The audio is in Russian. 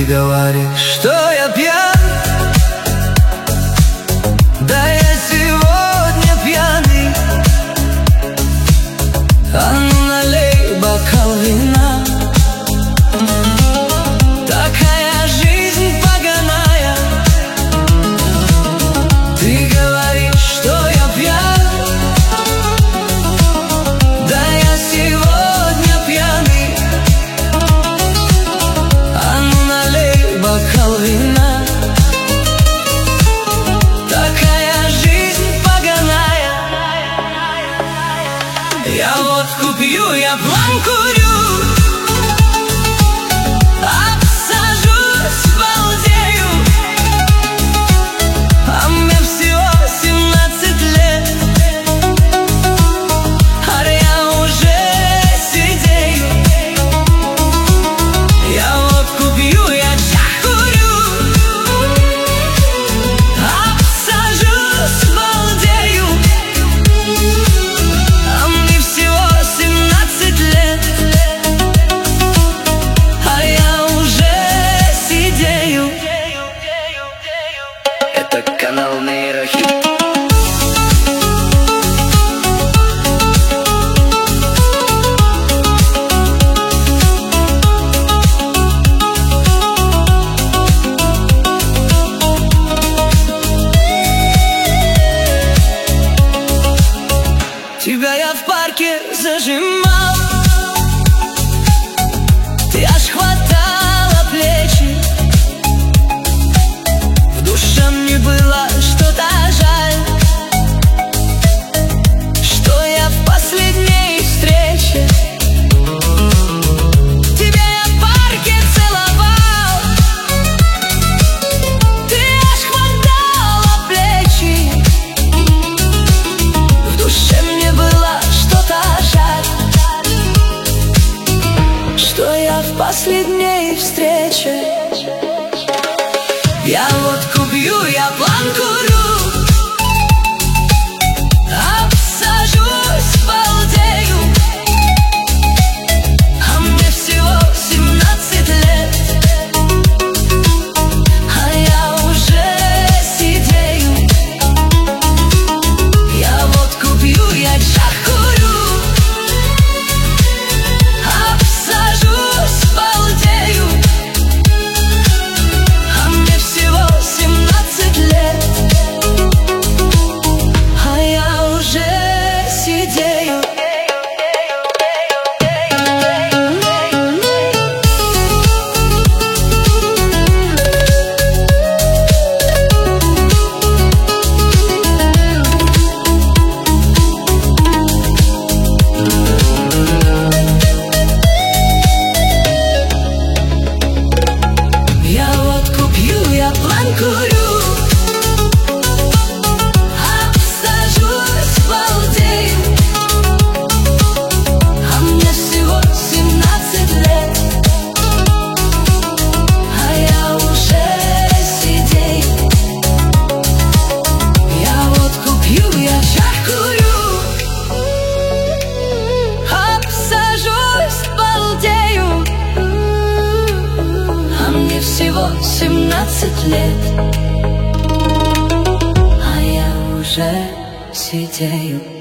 говоришь, что я пьян. Да я сегодня пьяный. А ну налей бокал вина. Такая жизнь поганая. Ты говоришь, что я пьян. Да я сегодня пьяный. А ну налей бокал вина. Такая жизнь поганая. Я водку пью, я план курю, обсажусь, балдею. А мне всего 17 лет, а я уже сидею. Я водку пью, я чах курю, обсажусь, балдею. А мне всего 17 лет, а я уже сидею. Это канал Нейрохит. Тебя я в парке зажимал, ты аж хватала плечи. В душе мне было что-то жаль, что я в последней встрече. Тебя я в парке целовал, ты аж хватала плечи. В душе мне было что-то жаль, что я в последней встрече. Я водку пью, я план курю, обсажусь, балдею. А мне всего 17 лет, а я уже сидею. Я водку пью, я чах курю, обсажусь, балдею. А мне всего 17 лет, а я уже сидею. Я водку пью, я план курю, обсажусь, балдею. А мне всего 17 лет, а я уже сидею. Я водку пью, я чах курю, обсажусь, балдею. А мне всего 17 лет, а я уже сидею.